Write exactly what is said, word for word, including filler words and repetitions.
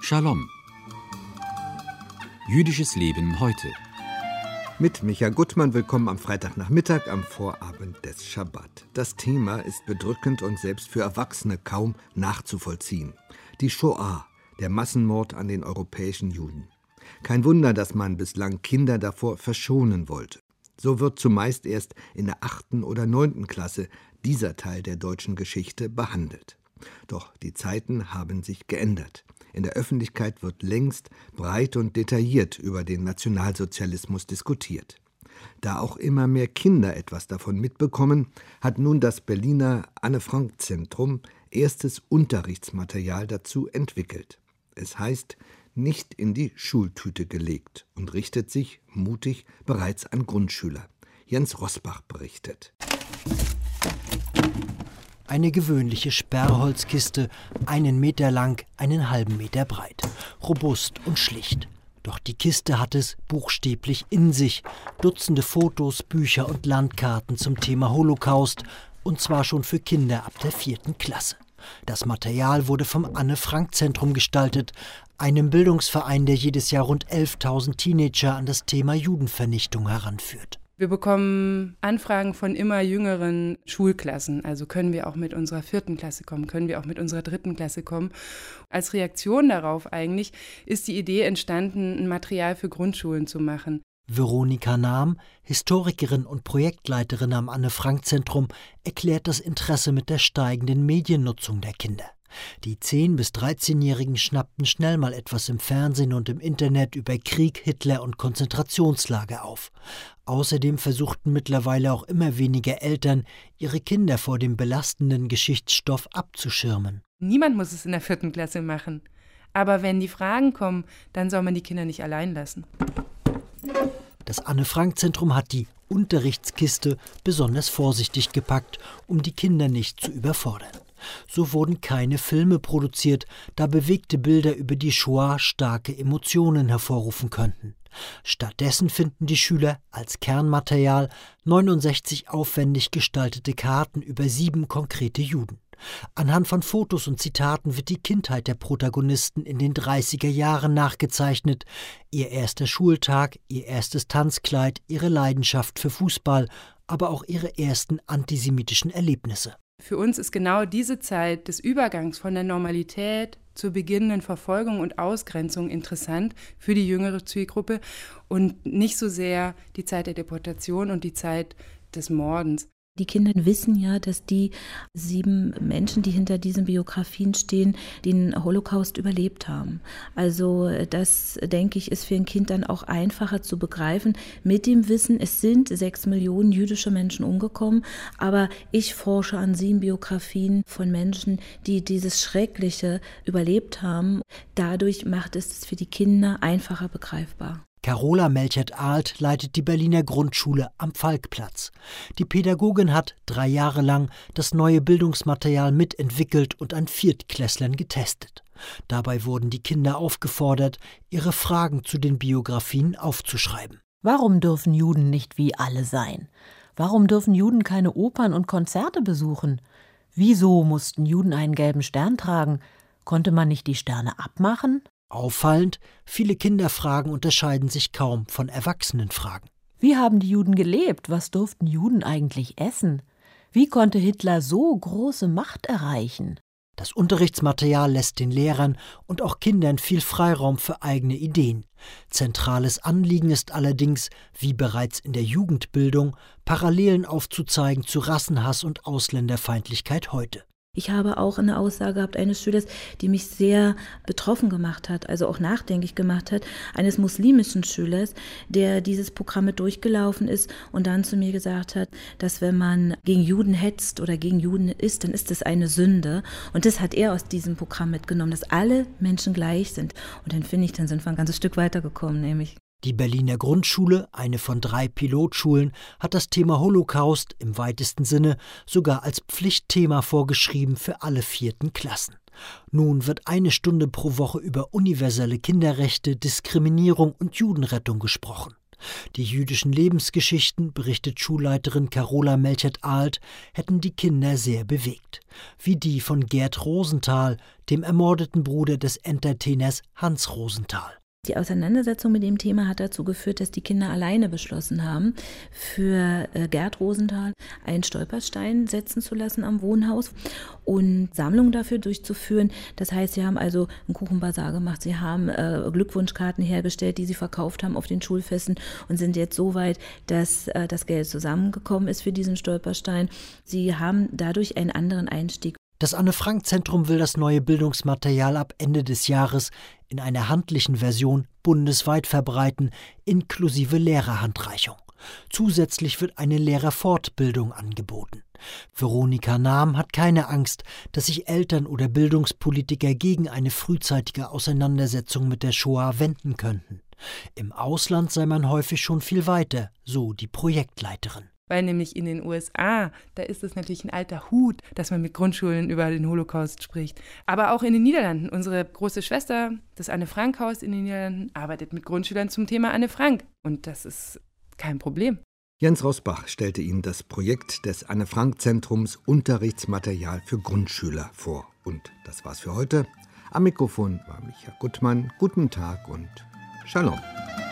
Shalom. Jüdisches Leben heute. Mit Micha Gutmann willkommen am Freitagnachmittag am Vorabend des Schabbat. Das Thema ist bedrückend und selbst für Erwachsene kaum nachzuvollziehen. Die Shoah, der Massenmord an den europäischen Juden. Kein Wunder, dass man bislang Kinder davor verschonen wollte. So wird zumeist erst in der achten oder neunten Klasse dieser Teil der deutschen Geschichte behandelt. Doch die Zeiten haben sich geändert. In der Öffentlichkeit wird längst breit und detailliert über den Nationalsozialismus diskutiert. Da auch immer mehr Kinder etwas davon mitbekommen, hat nun das Berliner Anne-Frank-Zentrum erstes Unterrichtsmaterial dazu entwickelt. Es heißt „Nicht in die Schultüte gelegt“ und richtet sich, mutig, bereits an Grundschüler. Jens Rosbach berichtet. Eine gewöhnliche Sperrholzkiste, einen Meter lang, einen halben Meter breit. Robust und schlicht. Doch die Kiste hat es buchstäblich in sich. Dutzende Fotos, Bücher und Landkarten zum Thema Holocaust. Und zwar schon für Kinder ab der vierten Klasse. Das Material wurde vom Anne-Frank-Zentrum gestaltet, einem Bildungsverein, der jedes Jahr rund elftausend Teenager an das Thema Judenvernichtung heranführt. Wir bekommen Anfragen von immer jüngeren Schulklassen. Also können wir auch mit unserer vierten Klasse kommen, können wir auch mit unserer dritten Klasse kommen. Als Reaktion darauf eigentlich ist die Idee entstanden, ein Material für Grundschulen zu machen. Veronika Nahm, Historikerin und Projektleiterin am Anne-Frank-Zentrum, erklärt das Interesse mit der steigenden Mediennutzung der Kinder. Die zehn- bis dreizehnjährigen schnappten schnell mal etwas im Fernsehen und im Internet über Krieg, Hitler und Konzentrationslager auf. Außerdem versuchten mittlerweile auch immer weniger Eltern, ihre Kinder vor dem belastenden Geschichtsstoff abzuschirmen. Niemand muss es in der vierten Klasse machen. Aber wenn die Fragen kommen, dann soll man die Kinder nicht allein lassen. Das Anne-Frank-Zentrum hat die Unterrichtskiste besonders vorsichtig gepackt, um die Kinder nicht zu überfordern. So wurden keine Filme produziert, da bewegte Bilder über die Shoah starke Emotionen hervorrufen könnten. Stattdessen finden die Schüler als Kernmaterial neunundsechzig aufwendig gestaltete Karten über sieben konkrete Juden. Anhand von Fotos und Zitaten wird die Kindheit der Protagonisten in den dreißiger Jahren nachgezeichnet. Ihr erster Schultag, ihr erstes Tanzkleid, ihre Leidenschaft für Fußball, aber auch ihre ersten antisemitischen Erlebnisse. Für uns ist genau diese Zeit des Übergangs von der Normalität zur beginnenden Verfolgung und Ausgrenzung interessant für die jüngere Zielgruppe und nicht so sehr die Zeit der Deportation und die Zeit des Mordens. Die Kinder wissen ja, dass die sieben Menschen, die hinter diesen Biografien stehen, den Holocaust überlebt haben. Also das, denke ich, ist für ein Kind dann auch einfacher zu begreifen. Mit dem Wissen, es sind sechs Millionen jüdische Menschen umgekommen, aber ich forsche an sieben Biografien von Menschen, die dieses Schreckliche überlebt haben. Dadurch macht es für die Kinder einfacher begreifbar. Carola Melchert-Ahlt leitet die Berliner Grundschule am Falkplatz. Die Pädagogin hat drei Jahre lang das neue Bildungsmaterial mitentwickelt und an Viertklässlern getestet. Dabei wurden die Kinder aufgefordert, ihre Fragen zu den Biografien aufzuschreiben. Warum dürfen Juden nicht wie alle sein? Warum dürfen Juden keine Opern und Konzerte besuchen? Wieso mussten Juden einen gelben Stern tragen? Konnte man nicht die Sterne abmachen? Auffallend, viele Kinderfragen unterscheiden sich kaum von Erwachsenenfragen. Wie haben die Juden gelebt? Was durften Juden eigentlich essen? Wie konnte Hitler so große Macht erreichen? Das Unterrichtsmaterial lässt den Lehrern und auch Kindern viel Freiraum für eigene Ideen. Zentrales Anliegen ist allerdings, wie bereits in der Jugendbildung, Parallelen aufzuzeigen zu Rassenhass und Ausländerfeindlichkeit heute. Ich habe auch eine Aussage gehabt eines Schülers, die mich sehr betroffen gemacht hat, also auch nachdenklich gemacht hat, eines muslimischen Schülers, der dieses Programm mit durchgelaufen ist und dann zu mir gesagt hat, dass wenn man gegen Juden hetzt oder gegen Juden ist, dann ist das eine Sünde. Und das hat er aus diesem Programm mitgenommen, dass alle Menschen gleich sind. Und dann finde ich, dann sind wir ein ganzes Stück weitergekommen, nämlich. Die Berliner Grundschule, eine von drei Pilotschulen, hat das Thema Holocaust im weitesten Sinne sogar als Pflichtthema vorgeschrieben für alle vierten Klassen. Nun wird eine Stunde pro Woche über universelle Kinderrechte, Diskriminierung und Judenrettung gesprochen. Die jüdischen Lebensgeschichten, berichtet Schulleiterin Carola Melchert-Ahlt, hätten die Kinder sehr bewegt. Wie die von Gerd Rosenthal, dem ermordeten Bruder des Entertainers Hans Rosenthal. Die Auseinandersetzung mit dem Thema hat dazu geführt, dass die Kinder alleine beschlossen haben, für Gerd Rosenthal einen Stolperstein setzen zu lassen am Wohnhaus und Sammlungen dafür durchzuführen. Das heißt, sie haben also einen Kuchenbazar gemacht, sie haben äh, Glückwunschkarten hergestellt, die sie verkauft haben auf den Schulfesten und sind jetzt so weit, dass äh, das Geld zusammengekommen ist für diesen Stolperstein. Sie haben dadurch einen anderen Einstieg. Das Anne-Frank-Zentrum will das neue Bildungsmaterial ab Ende des Jahres in einer handlichen Version bundesweit verbreiten, inklusive Lehrerhandreichung. Zusätzlich wird eine Lehrerfortbildung angeboten. Veronika Nahm hat keine Angst, dass sich Eltern oder Bildungspolitiker gegen eine frühzeitige Auseinandersetzung mit der Shoah wenden könnten. Im Ausland sei man häufig schon viel weiter, so die Projektleiterin. Weil nämlich in den U S A, da ist es natürlich ein alter Hut, dass man mit Grundschulen über den Holocaust spricht. Aber auch in den Niederlanden. Unsere große Schwester, das Anne-Frank-Haus in den Niederlanden, arbeitet mit Grundschülern zum Thema Anne Frank. Und das ist kein Problem. Jens Rosbach stellte Ihnen das Projekt des Anne-Frank-Zentrums Unterrichtsmaterial für Grundschüler vor. Und das war's für heute. Am Mikrofon war Micha Guttmann. Guten Tag und Shalom.